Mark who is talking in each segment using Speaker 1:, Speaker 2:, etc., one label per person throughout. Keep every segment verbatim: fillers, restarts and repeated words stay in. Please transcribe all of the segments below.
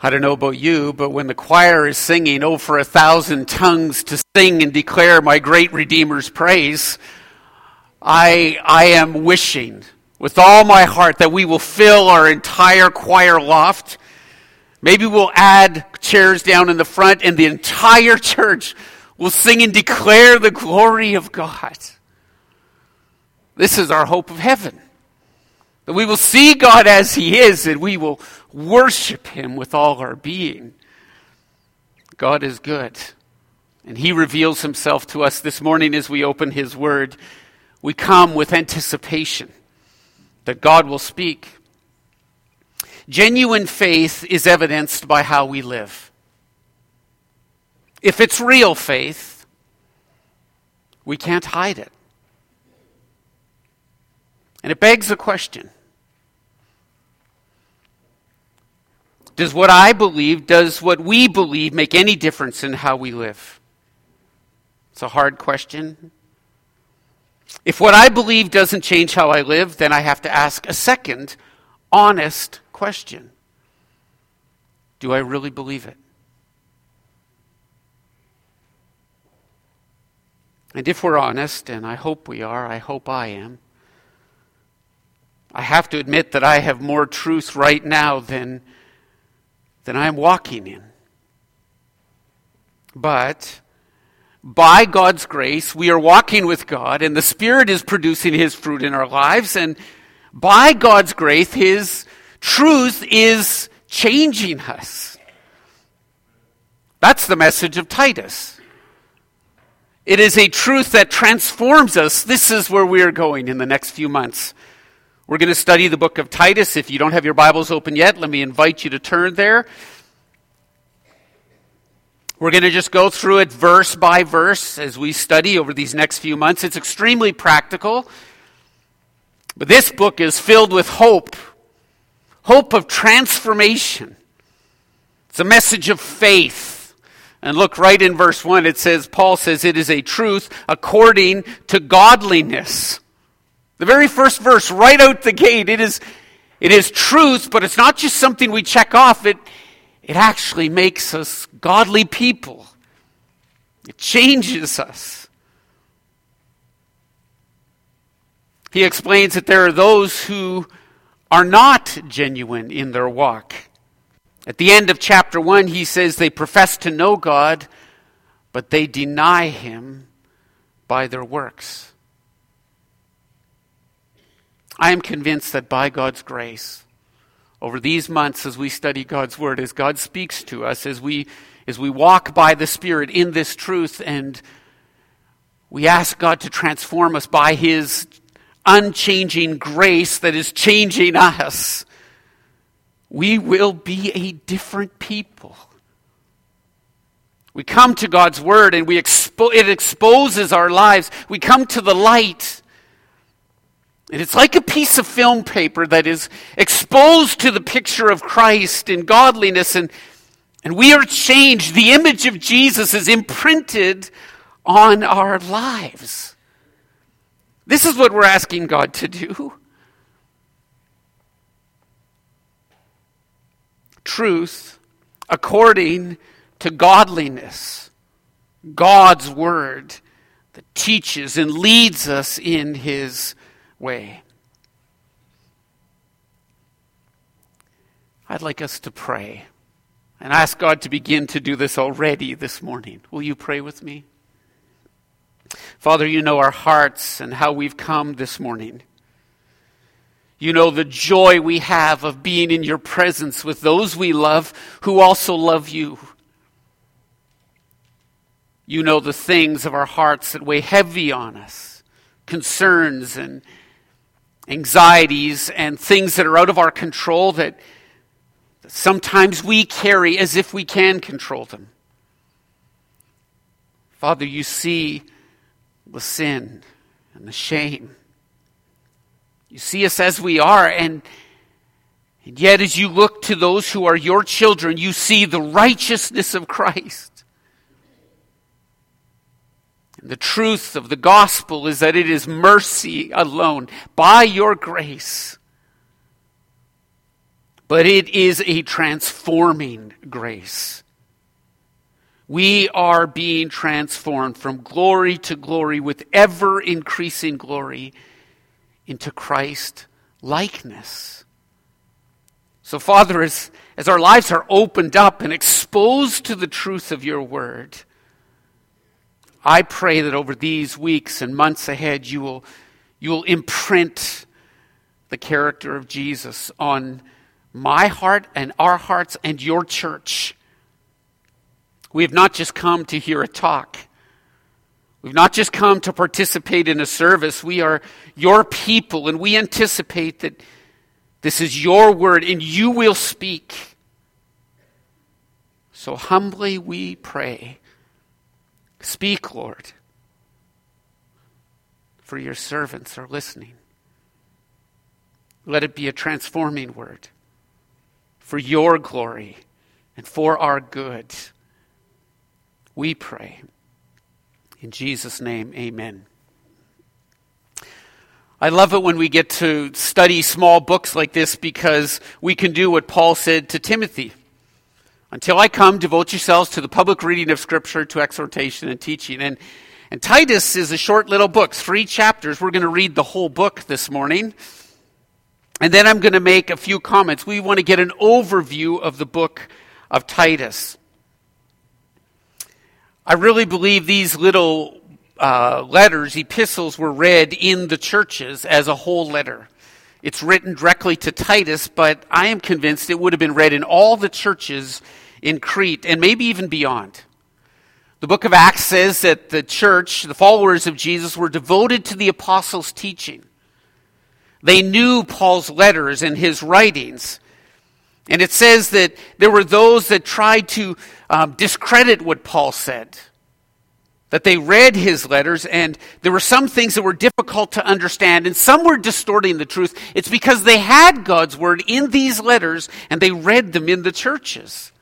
Speaker 1: I don't know about you, but when the choir is singing, oh, for a thousand tongues to sing and declare my great Redeemer's praise, I, I am wishing with all my heart that we will fill our entire choir loft. Maybe we'll add chairs down in the front and the entire church will sing and declare the glory of God. This is our hope of heaven. That we will see God as He is and we will worship Him with all our being. God is good. And He reveals Himself to us this morning as we open His Word. We come with anticipation that God will speak. Genuine faith is evidenced by how we live. If it's real faith, we can't hide it. And it begs a question. Does what I believe, does what we believe make any difference in how we live? It's a hard question. If what I believe doesn't change how I live, then I have to ask a second, honest question. Do I really believe it? And if we're honest, and I hope we are, I hope I am, I have to admit that I have more truth right now than, than I'm walking in. But by God's grace, we are walking with God, and the Spirit is producing His fruit in our lives, and by God's grace, His truth is changing us. That's the message of Titus. It is a truth that transforms us. This is where we are going in the next few months. We're going to study the book of Titus. If you don't have your Bibles open yet, let me invite you to turn there. We're going to just go through it verse by verse as we study over these next few months. It's extremely practical. But this book is filled with hope. Hope of transformation. It's a message of faith. And look right in verse one, it says, Paul says, it is a truth according to godliness. The very first verse, right out the gate, it is, it is truth, but it's not just something we check off. It, it actually makes us godly people. It changes us. He explains that there are those who are not genuine in their walk. At the end of chapter one, he says they profess to know God, but they deny Him by their works. I am convinced that by God's grace, over these months as we study God's Word, as God speaks to us, as we, as we walk by the Spirit in this truth, and we ask God to transform us by His unchanging grace that is changing us, we will be a different people. We come to God's Word and we expo- it exposes our lives. We come to the light. And it's like a piece of film paper that is exposed to the picture of Christ in godliness, and, and we are changed. The image of Jesus is imprinted on our lives. This is what we're asking God to do. Truth according to godliness. God's Word that teaches and leads us in His way. I'd like us to pray and ask God to begin to do this already this morning. Will you pray with me? Father, you know our hearts and how we've come this morning. You know the joy we have of being in your presence with those we love who also love you. You know the things of our hearts that weigh heavy on us, concerns and anxieties and things that are out of our control that sometimes we carry as if we can control them. Father, you see the sin and the shame. You see us as we are, and, and yet as you look to those who are your children, you see the righteousness of Christ. And the truth of the gospel is that it is mercy alone, by your grace, but it is a transforming grace. We are being transformed from glory to glory with ever-increasing glory into Christ likeness. So, Father, as, as our lives are opened up and exposed to the truth of your word, I pray that over these weeks and months ahead, you will, you will imprint the character of Jesus on my heart and our hearts and your church. We have not just come to hear a talk. We've not just come to participate in a service. We are your people, and we anticipate that this is your word, and you will speak. So humbly we pray, speak, Lord, for your servants are listening. Let it be a transforming word for your glory and for our good. We pray. In Jesus' name, amen. I love it when we get to study small books like this because we can do what Paul said to Timothy. Until I come, devote yourselves to the public reading of Scripture, to exhortation and teaching. And, and Titus is a short little book, three chapters. We're going to read the whole book this morning. And then I'm going to make a few comments. We want to get an overview of the book of Titus. I really believe these little uh, letters, epistles, were read in the churches as a whole letter. It's written directly to Titus, but I am convinced it would have been read in all the churches in Crete and maybe even beyond. The book of Acts says that the church, the followers of Jesus, were devoted to the apostles' teaching. They knew Paul's letters and his writings. And it says that there were those that tried to um, discredit what Paul said. That they read his letters, and there were some things that were difficult to understand, and some were distorting the truth. It's because they had God's word in these letters, and they read them in the churches.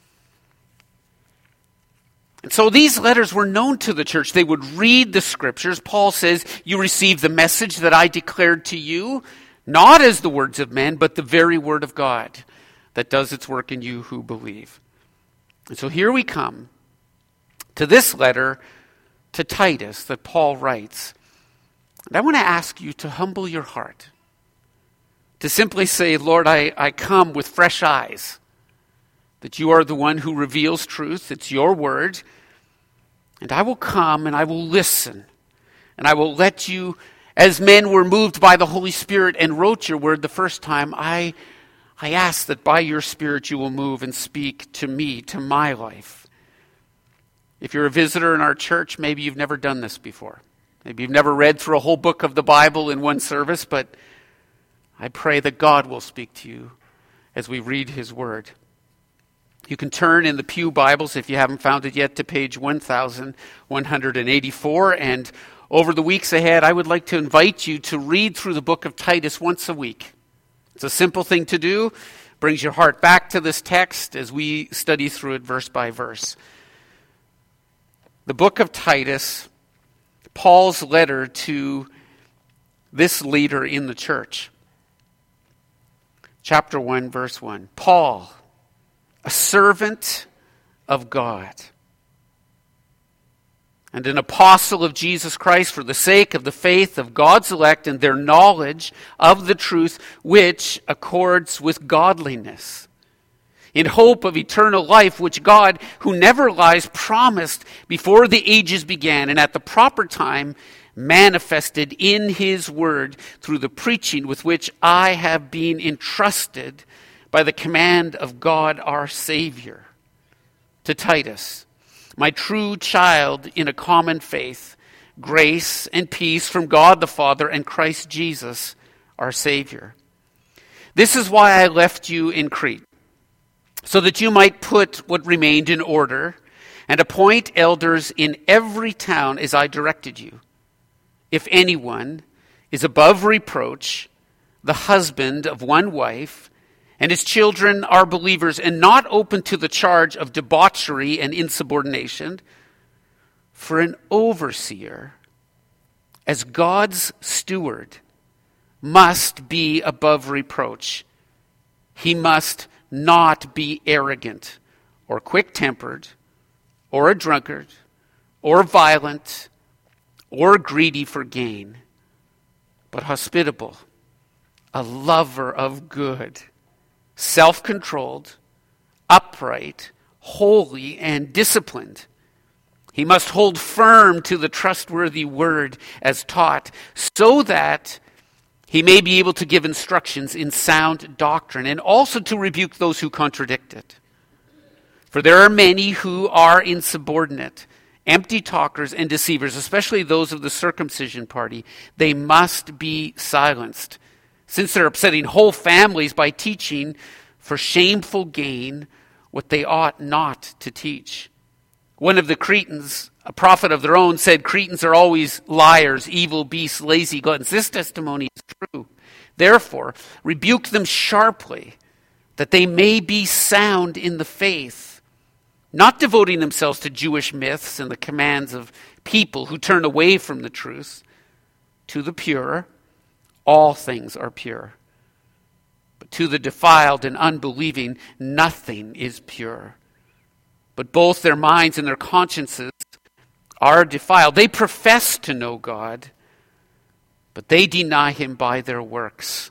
Speaker 1: And so these letters were known to the church. They would read the scriptures. Paul says, you received the message that I declared to you, not as the words of men, but the very word of God that does its work in you who believe. And so here we come to this letter to Titus that Paul writes. And I want to ask you to humble your heart, to simply say, Lord, I, I come with fresh eyes, that you are the one who reveals truth. It's your word. And I will come and I will listen. And I will let you, as men were moved by the Holy Spirit and wrote your word the first time, I, I ask that by your Spirit you will move and speak to me, to my life. If you're a visitor in our church, maybe you've never done this before. Maybe you've never read through a whole book of the Bible in one service, but I pray that God will speak to you as we read his word. You can turn in the Pew Bibles, if you haven't found it yet, to page one thousand one hundred eighty-four. And over the weeks ahead, I would like to invite you to read through the book of Titus once a week. It's a simple thing to do. Brings your heart back to this text as we study through it verse by verse. The book of Titus, Paul's letter to this leader in the church. Chapter one, verse one. Paul, a servant of God and an apostle of Jesus Christ for the sake of the faith of God's elect and their knowledge of the truth which accords with godliness, in hope of eternal life, which God, who never lies, promised before the ages began and at the proper time manifested in his word through the preaching with which I have been entrusted by the command of God our Savior. To Titus, my true child in a common faith, grace and peace from God the Father and Christ Jesus our Savior. This is why I left you in Crete, so that you might put what remained in order and appoint elders in every town as I directed you. If anyone is above reproach, the husband of one wife, and his children are believers and not open to the charge of debauchery and insubordination, for an overseer, as God's steward, must be above reproach. He must not be arrogant or quick-tempered or a drunkard or violent or greedy for gain, but hospitable, a lover of good, self-controlled, upright, holy, and disciplined. He must hold firm to the trustworthy word as taught, so that he may be able to give instructions in sound doctrine and also to rebuke those who contradict it. For there are many who are insubordinate, empty talkers and deceivers, especially those of the circumcision party. They must be silenced, since they're upsetting whole families by teaching for shameful gain what they ought not to teach. One of the Cretans, a prophet of their own, said Cretans are always liars, evil beasts, lazy gluttons. This testimony is true. Therefore, rebuke them sharply, that they may be sound in the faith, not devoting themselves to Jewish myths and the commands of people who turn away from the truth. To the pure, all things are pure. But to the defiled and unbelieving, nothing is pure. But both their minds and their consciences are defiled. They profess to know God, but they deny him by their works.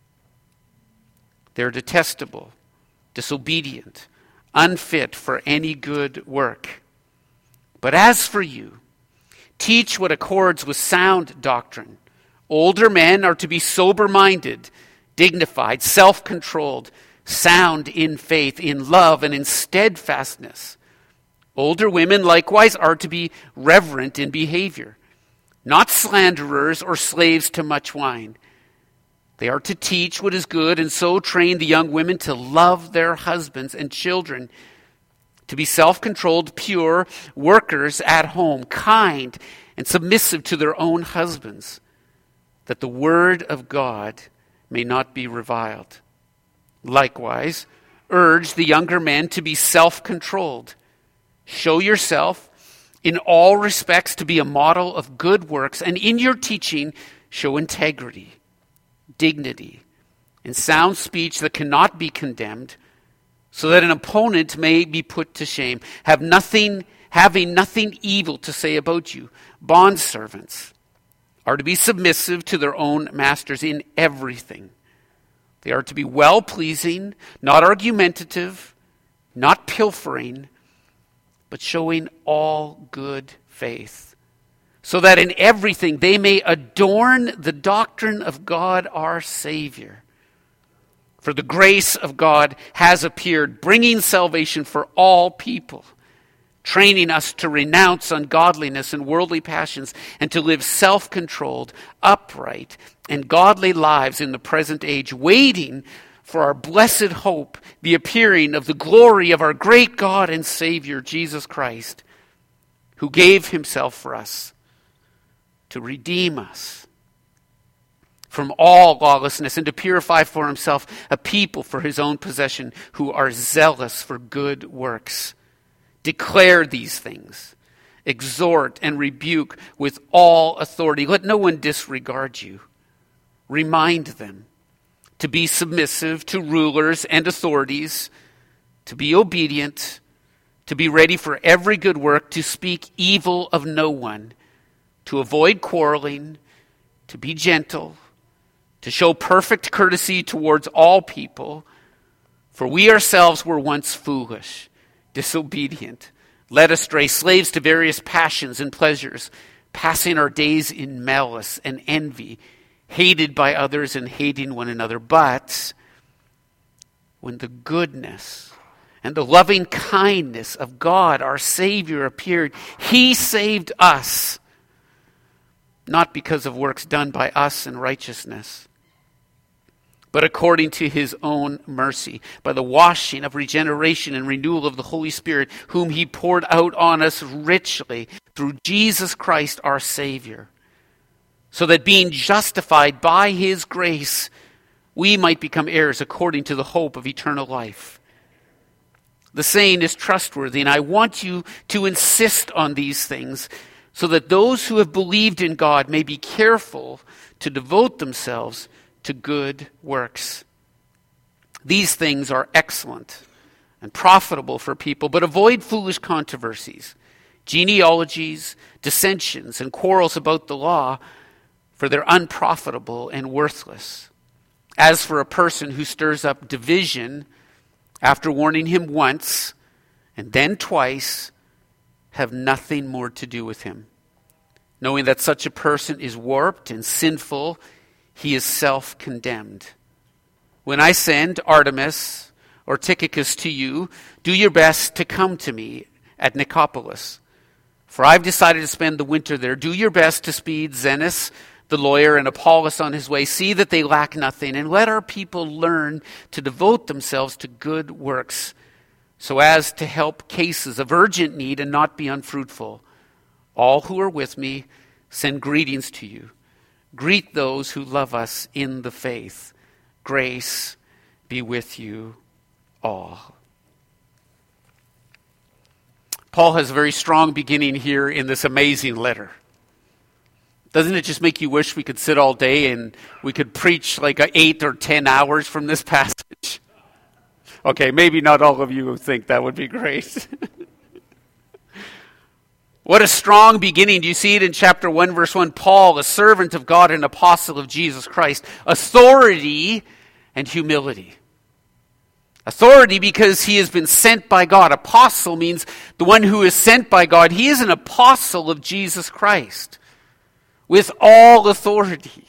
Speaker 1: They're detestable, disobedient, unfit for any good work. But as for you, teach what accords with sound doctrine. Older men are to be sober-minded, dignified, self-controlled, sound in faith, in love, and in steadfastness. Older women likewise are to be reverent in behavior, not slanderers or slaves to much wine. They are to teach what is good and so train the young women to love their husbands and children, to be self-controlled, pure, workers at home, kind and submissive to their own husbands, that the word of God may not be reviled. Likewise, urge the younger men to be self-controlled. Show yourself in all respects to be a model of good works, and in your teaching show integrity, dignity, and sound speech that cannot be condemned, so that an opponent may be put to shame. Have nothing, having nothing evil to say about you. Bondservants are to be submissive to their own masters in everything. They are to be well-pleasing, not argumentative, not pilfering, but showing all good faith, so that in everything they may adorn the doctrine of God our Savior. For the grace of God has appeared, bringing salvation for all people, training us to renounce ungodliness and worldly passions, and to live self-controlled, upright, and godly lives in the present age, waiting for our blessed hope, the appearing of the glory of our great God and Savior, Jesus Christ, who gave himself for us to redeem us from all lawlessness and to purify for himself a people for his own possession who are zealous for good works. Declare these things, exhort and rebuke with all authority. Let no one disregard you. Remind them to be submissive to rulers and authorities, to be obedient, to be ready for every good work, to speak evil of no one, to avoid quarreling, to be gentle, to show perfect courtesy towards all people. For we ourselves were once foolish, disobedient, led astray, slaves to various passions and pleasures, passing our days in malice and envy, hated by others and hating one another. But when the goodness and the loving kindness of God, our Savior, appeared, he saved us, not because of works done by us in righteousness, but according to his own mercy, by the washing of regeneration and renewal of the Holy Spirit, whom he poured out on us richly through Jesus Christ our Savior, so that being justified by his grace, we might become heirs according to the hope of eternal life. The saying is trustworthy, and I want you to insist on these things, so that those who have believed in God may be careful to devote themselves to good works. These things are excellent and profitable for people, but avoid foolish controversies, genealogies, dissensions, and quarrels about the law, for they're unprofitable and worthless. As for a person who stirs up division after warning him once and then twice, have nothing more to do with him. Knowing that such a person is warped and sinful, he is self-condemned. When I send Artemas or Tychicus to you, do your best to come to me at Nicopolis. For I've decided to spend the winter there. Do your best to speed Zenas, the lawyer, and Apollos on his way. See that they lack nothing, and let our people learn to devote themselves to good works, so as to help cases of urgent need and not be unfruitful. All who are with me send greetings to you. Greet those who love us in the faith. Grace be with you all. Paul has a very strong beginning here in this amazing letter. Doesn't it just make you wish we could sit all day and we could preach like eight or ten hours from this passage? Okay, maybe not all of you think that would be great. What a strong beginning. Do you see it in chapter one, verse one? Paul, a servant of God and apostle of Jesus Christ. Authority and humility. Authority because he has been sent by God. Apostle means the one who is sent by God. He is an apostle of Jesus Christ with all authority.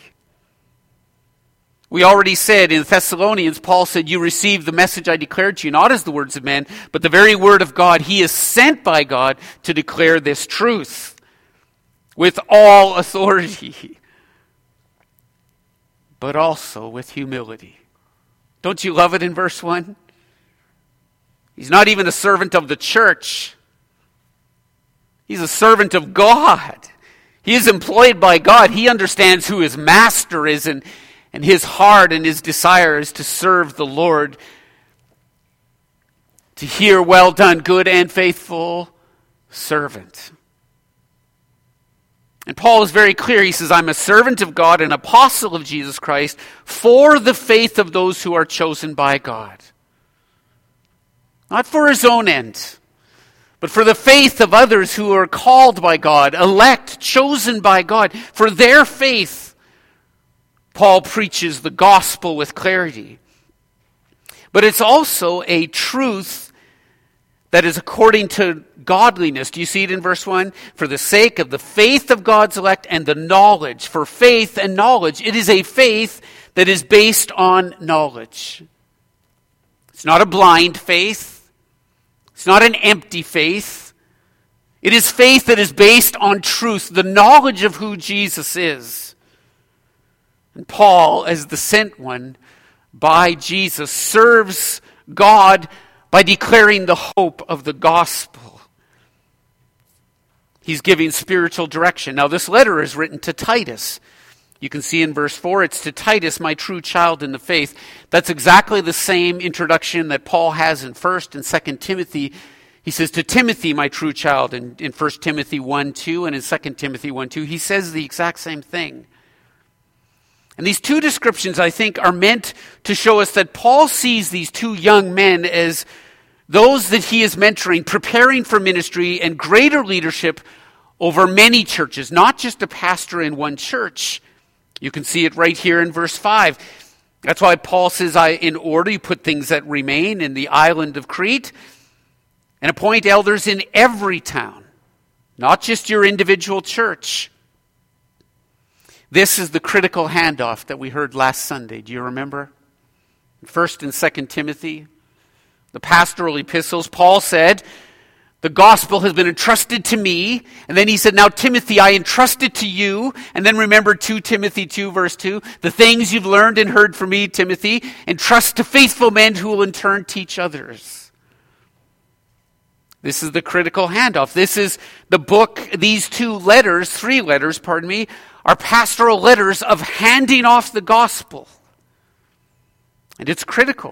Speaker 1: We already said in Thessalonians, Paul said, you received the message I declared to you, not as the words of men, but the very word of God. He is sent by God to declare this truth with all authority, but also with humility. Don't you love it in verse one? He's not even a servant of the church. He's a servant of God. He is employed by God. He understands who his master is, and, and his heart and his desire is to serve the Lord. To hear, well done, good and faithful servant. And Paul is very clear. He says, I'm a servant of God, an apostle of Jesus Christ, for the faith of those who are chosen by God. Not for his own end, but for the faith of others who are called by God, elect, chosen by God. For their faith, Paul preaches the gospel with clarity. But it's also a truth that is according to godliness. Do you see it in verse one? For the sake of the faith of God's elect and the knowledge. For faith and knowledge, it is a faith that is based on knowledge. It's not a blind faith. It's not an empty faith. It is faith that is based on truth, the knowledge of who Jesus is. And Paul, as the sent one by Jesus, serves God by declaring the hope of the gospel. He's giving spiritual direction. Now, this letter is written to Titus. You can see in verse four, it's to Titus, my true child in the faith. That's exactly the same introduction that Paul has in First and Second Timothy. He says, to Timothy, my true child, in, in First Timothy one two, and in Second Timothy one two. He says the exact same thing. And these two descriptions, I think, are meant to show us that Paul sees these two young men as those that he is mentoring, preparing for ministry and greater leadership over many churches, not just a pastor in one church. You can see it right here in verse five. That's why Paul says, I, in order, you put things that remain in the island of Crete, and appoint elders in every town, not just your individual church. This is the critical handoff that we heard last Sunday. Do you remember? First and Second Timothy, the pastoral epistles, Paul said, the gospel has been entrusted to me. And then he said, now Timothy, I entrust it to you. And then remember Second Timothy two, verse two. The things you've learned and heard from me, Timothy, entrust to faithful men who will in turn teach others. This is the critical handoff. This is the book, these two letters, three letters, pardon me, are pastoral letters of handing off the gospel. And it's critical.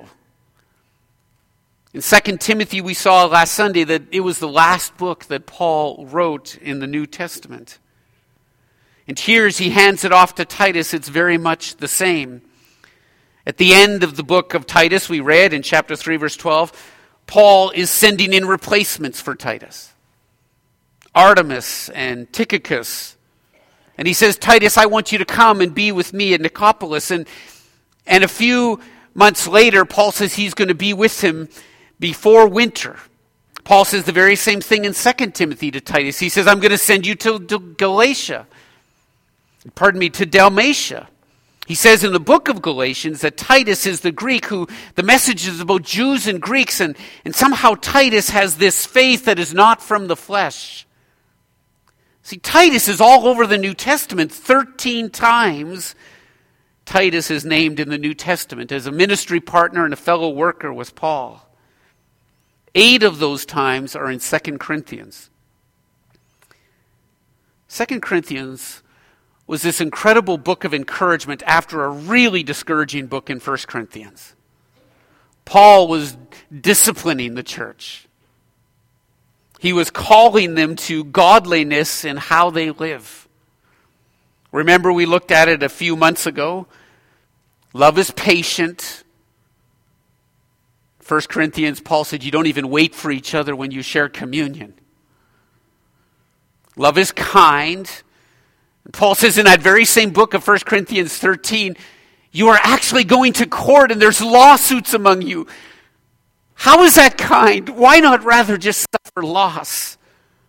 Speaker 1: In Second Timothy, we saw last Sunday that it was the last book that Paul wrote in the New Testament. And here, as he hands it off to Titus, it's very much the same. At the end of the book of Titus, we read in chapter three, verse twelve, Paul is sending in replacements for Titus. Artemas and Tychicus. And he says, Titus, I want you to come and be with me at Nicopolis. And, and a few months later, Paul says he's going to be with him before winter. Paul says the very same thing in Second Timothy to Titus. He says, I'm going to send you to, to Galatia. Pardon me, to Dalmatia. He says in the book of Galatians that Titus is the Greek who, the message is about Jews and Greeks, and, and somehow Titus has this faith that is not from the flesh. See, Titus is all over the New Testament. Thirteen times Titus is named in the New Testament as a ministry partner and a fellow worker with Paul. Eight of those times are in Second Corinthians. Second Corinthians was this incredible book of encouragement after a really discouraging book in First Corinthians. Paul was disciplining the church. He was calling them to godliness in how they live. Remember, we looked at it a few months ago. Love is patient. First Corinthians, Paul said, you don't even wait for each other when you share communion. Love is kind. And Paul says in that very same book of First Corinthians thirteen, you are actually going to court and there's lawsuits among you. How is that kind? Why not rather just suffer loss?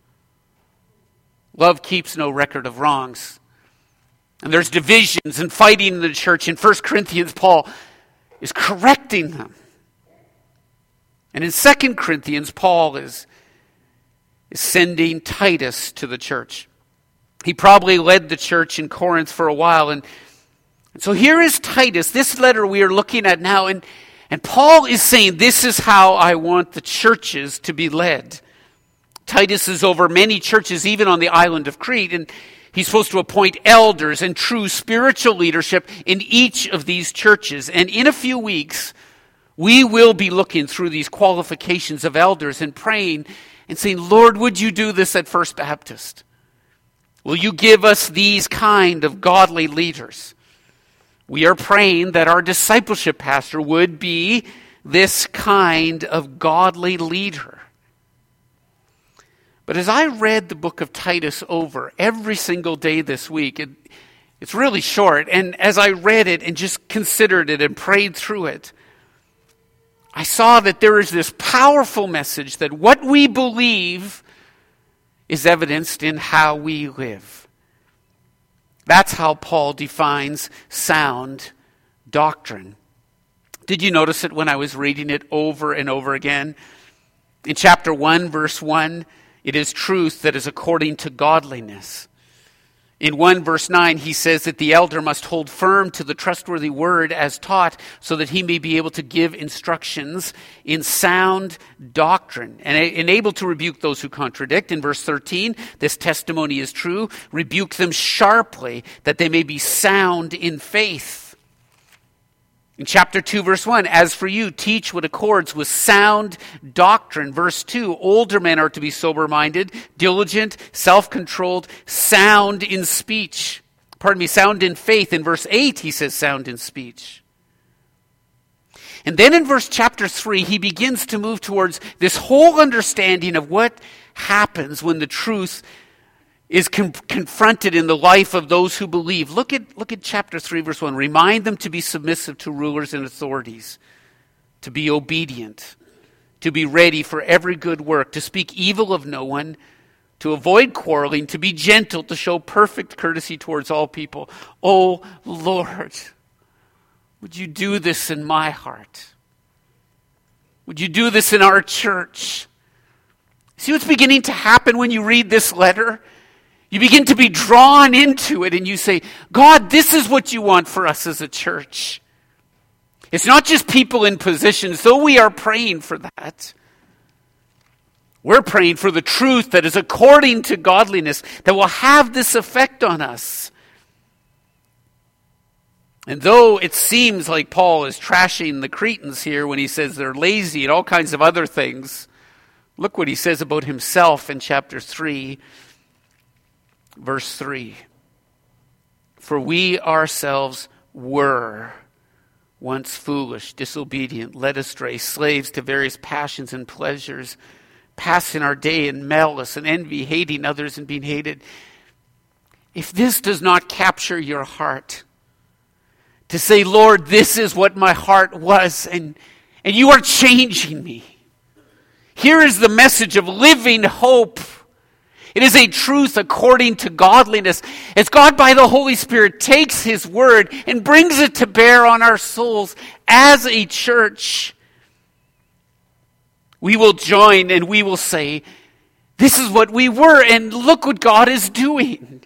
Speaker 1: Love keeps no record of wrongs. And there's divisions and fighting in the church. In First Corinthians, Paul is correcting them. And in Second Corinthians, Paul is, is sending Titus to the church. He probably led the church in Corinth for a while. And, and so here is Titus, this letter we are looking at now. And, and Paul is saying, this is how I want the churches to be led. Titus is over many churches, even on the island of Crete. And he's supposed to appoint elders and true spiritual leadership in each of these churches. And in a few weeks, we will be looking through these qualifications of elders and praying and saying, Lord, would you do this at First Baptist? Will you give us these kind of godly leaders? We are praying that our discipleship pastor would be this kind of godly leader. But as I read the book of Titus over every single day this week, it, it's really short, and as I read it and just considered it and prayed through it, I saw that there is this powerful message that what we believe is evidenced in how we live. That's how Paul defines sound doctrine. Did you notice it when I was reading it over and over again? In chapter one, verse one, it is truth that is according to godliness. In one verse nine, he says that the elder must hold firm to the trustworthy word as taught so that he may be able to give instructions in sound doctrine and, and able to rebuke those who contradict. In verse thirteen, this testimony is true. Rebuke them sharply that they may be sound in faith. In chapter two, verse one, as for you, teach what accords with sound doctrine. Verse two, older men are to be sober-minded, diligent, self-controlled, sound in speech. Pardon me, sound in faith. In verse eight, he says sound in speech. And then in verse chapter three, he begins to move towards this whole understanding of what happens when the truth is con- confronted in the life of those who believe. Look at, look at chapter three, verse one. Remind them to be submissive to rulers and authorities, to be obedient, to be ready for every good work, to speak evil of no one, to avoid quarreling, to be gentle, to show perfect courtesy towards all people. Oh, Lord, would you do this in my heart? Would you do this in our church? See what's beginning to happen when you read this letter? You begin to be drawn into it and you say, God, this is what you want for us as a church. It's not just people in positions, though we are praying for that. We're praying for the truth that is according to godliness, that will have this effect on us. And though it seems like Paul is trashing the Cretans here when he says they're lazy and all kinds of other things, look what he says about himself in chapter three. Verse three, for we ourselves were once foolish, disobedient, led astray, slaves to various passions and pleasures, passing our day in malice and envy, hating others and being hated. If this does not capture your heart, to say, Lord, this is what my heart was, and, and you are changing me. Here is the message of living hope. It is a truth according to godliness. As God by the Holy Spirit takes His word and brings it to bear on our souls as a church, we will join and we will say, this is what we were, and look what God is doing.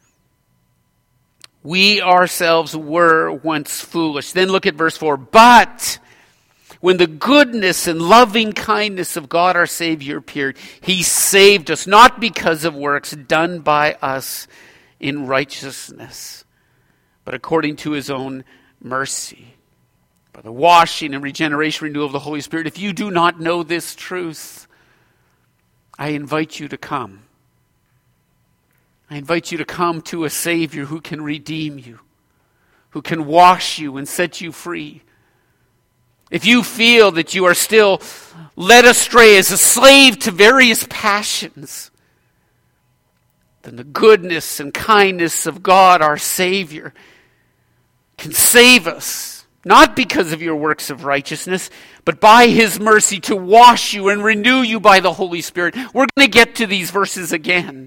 Speaker 1: We ourselves were once foolish. Then look at verse four. But when the goodness and loving kindness of God our Savior appeared, He saved us, not because of works done by us in righteousness, but according to His own mercy, by the washing and regeneration renewal of the Holy Spirit. If you do not know this truth, I invite you to come. I invite you to come to a Savior who can redeem you, who can wash you and set you free. If you feel that you are still led astray as a slave to various passions, then the goodness and kindness of God, our Savior, can save us, not because of your works of righteousness, but by His mercy to wash you and renew you by the Holy Spirit. We're going to get to these verses again.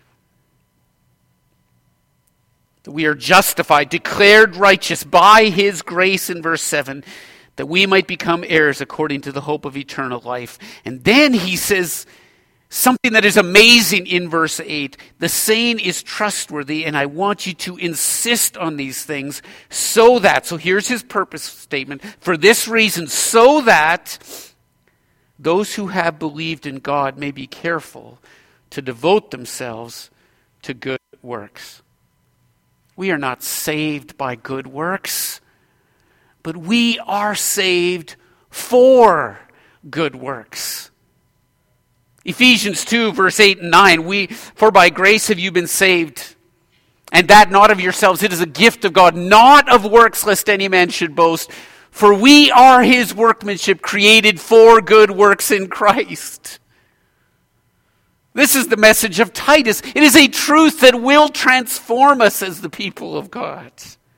Speaker 1: That we are justified, declared righteous by His grace in verse seven, that we might become heirs according to the hope of eternal life. And then he says something that is amazing in verse eight. The saying is trustworthy, and I want you to insist on these things so that, so here's his purpose statement, for this reason, so that those who have believed in God may be careful to devote themselves to good works. We are not saved by good works, but we are saved for good works. Ephesians two, verse eight and nine, we, for by grace have you been saved, and that not of yourselves, it is a gift of God, not of works, lest any man should boast. For we are His workmanship, created for good works in Christ. This is the message of Titus. It is a truth that will transform us as the people of God.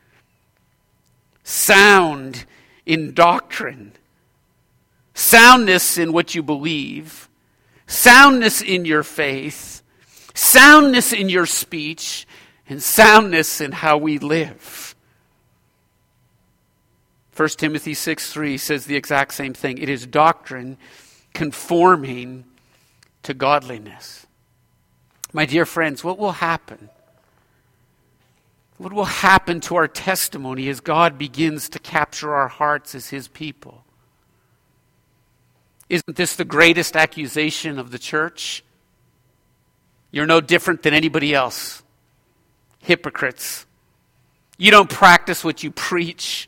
Speaker 1: Sound in doctrine, soundness in what you believe, soundness in your faith, soundness in your speech, and soundness in how we live. First Timothy six three says the exact same thing. It is doctrine conforming to godliness. My dear friends, what will happen? What will happen to our testimony as God begins to capture our hearts as His people? Isn't this the greatest accusation of the church? You're no different than anybody else. Hypocrites. You don't practice what you preach.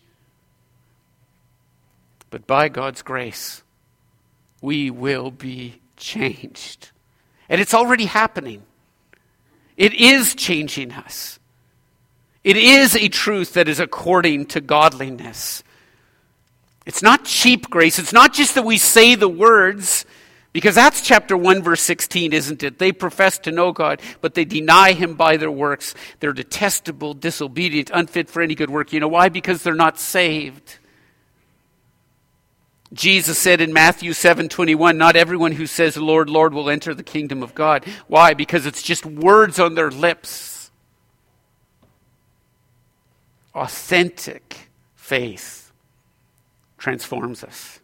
Speaker 1: But by God's grace, we will be changed. And it's already happening. It is changing us. It is a truth that is according to godliness. It's not cheap grace. It's not just that we say the words, because that's chapter one, verse sixteen, isn't it? They profess to know God, but they deny Him by their works. They're detestable, disobedient, unfit for any good work. You know why? Because they're not saved. Jesus said in Matthew seven twenty-one, not everyone who says, Lord, Lord, will enter the kingdom of God. Why? Because it's just words on their lips. Authentic faith transforms us.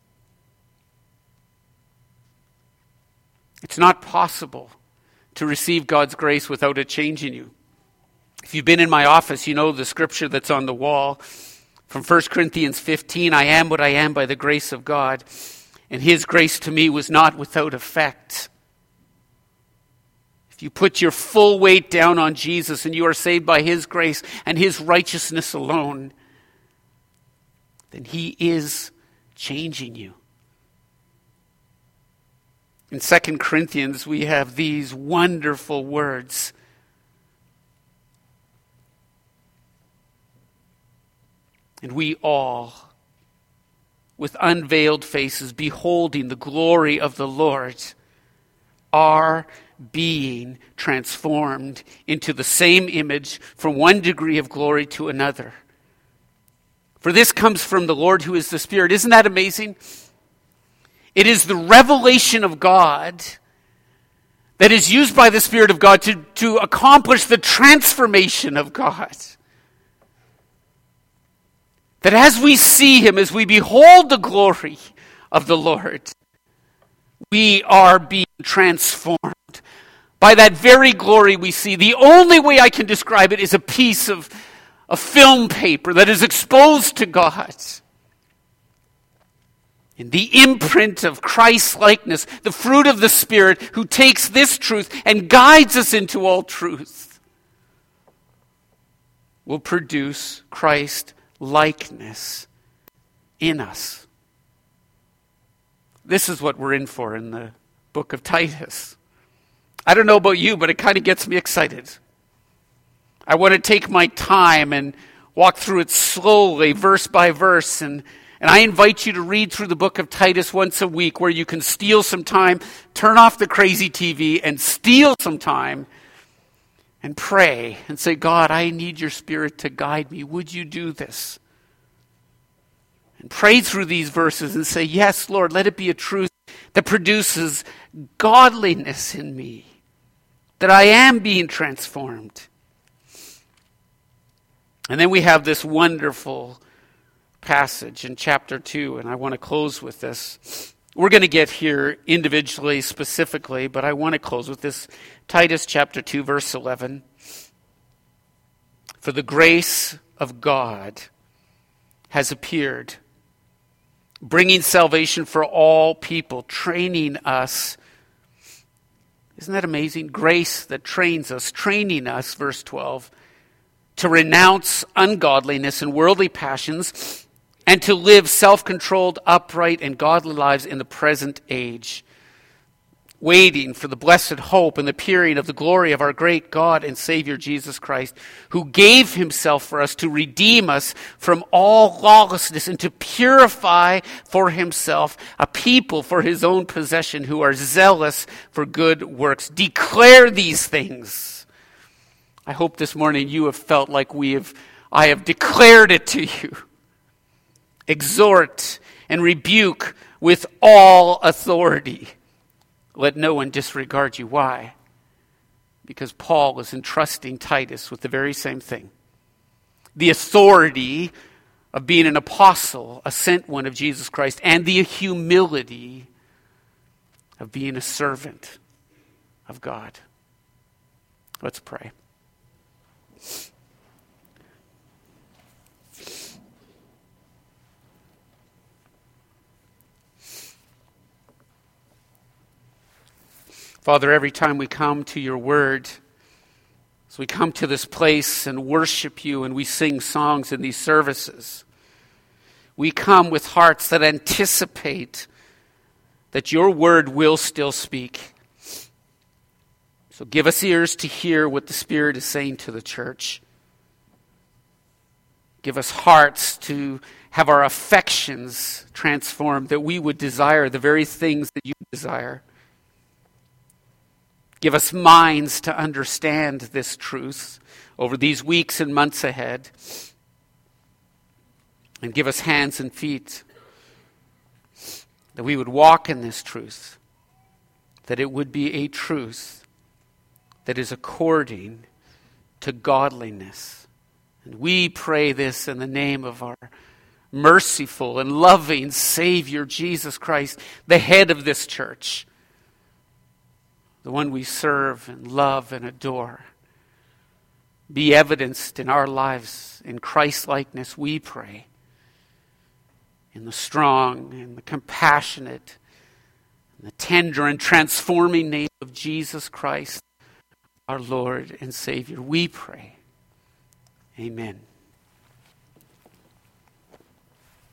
Speaker 1: It's not possible to receive God's grace without it changing you. If you've been in my office, you know the scripture that's on the wall from First Corinthians fifteen, I am what I am by the grace of God, and His grace to me was not without effect. If you put your full weight down on Jesus and you are saved by His grace and His righteousness alone, then He is changing you. In Second Corinthians, we have these wonderful words. And we all, with unveiled faces, beholding the glory of the Lord, are being transformed into the same image from one degree of glory to another. For this comes from the Lord who is the Spirit. Isn't that amazing? It is the revelation of God that is used by the Spirit of God to, to accomplish the transformation of God. That as we see him, as we behold the glory of the Lord, we are being transformed by that very glory we see. The only way I can describe it is a piece of, of film paper that is exposed to God. And the imprint of Christ's likeness, the fruit of the Spirit who takes this truth and guides us into all truth, will produce Christ likeness in us. This is what we're in for in the book of Titus. I don't know about you, but it kind of gets me excited. I want to take my time and walk through it slowly, verse by verse, and, and I invite you to read through the book of Titus once a week, where you can steal some time, turn off the crazy T V, and steal some time and pray and say, God, I need your Spirit to guide me. Would you do this? And pray through these verses and say, yes, Lord, let it be a truth that produces godliness in me, that I am being transformed. And then we have this wonderful passage in chapter two, and I want to close with this. We're going to get here individually, specifically, but I want to close with this. Titus chapter two, verse eleven. For the grace of God has appeared, bringing salvation for all people, training us. Isn't that amazing? Grace that trains us, training us, verse twelve, to renounce ungodliness and worldly passions, and to live self-controlled, upright, and godly lives in the present age, waiting for the blessed hope and the appearing of the glory of our great God and Savior Jesus Christ, who gave himself for us to redeem us from all lawlessness and to purify for himself a people for his own possession who are zealous for good works. Declare these things. I hope this morning you have felt like we have, I have declared it to you. Exhort and rebuke with all authority. Let no one disregard you. Why? Because Paul is entrusting Titus with the very same thing. The authority of being an apostle, a sent one of Jesus Christ, and the humility of being a servant of God. Let's pray. Father, every time we come to your word, as we come to this place and worship you and we sing songs in these services, we come with hearts that anticipate that your word will still speak. So give us ears to hear what the Spirit is saying to the church. Give us hearts to have our affections transformed, that we would desire the very things that you desire. Give us minds to understand this truth over these weeks and months ahead. And give us hands and feet that we would walk in this truth, that it would be a truth that is according to godliness. And we pray this in the name of our merciful and loving Savior, Jesus Christ, the head of this church, the one we serve and love and adore. Be evidenced in our lives in Christ-likeness, we pray. In the strong and the compassionate and the tender and transforming name of Jesus Christ, our Lord and Savior, we pray. Amen.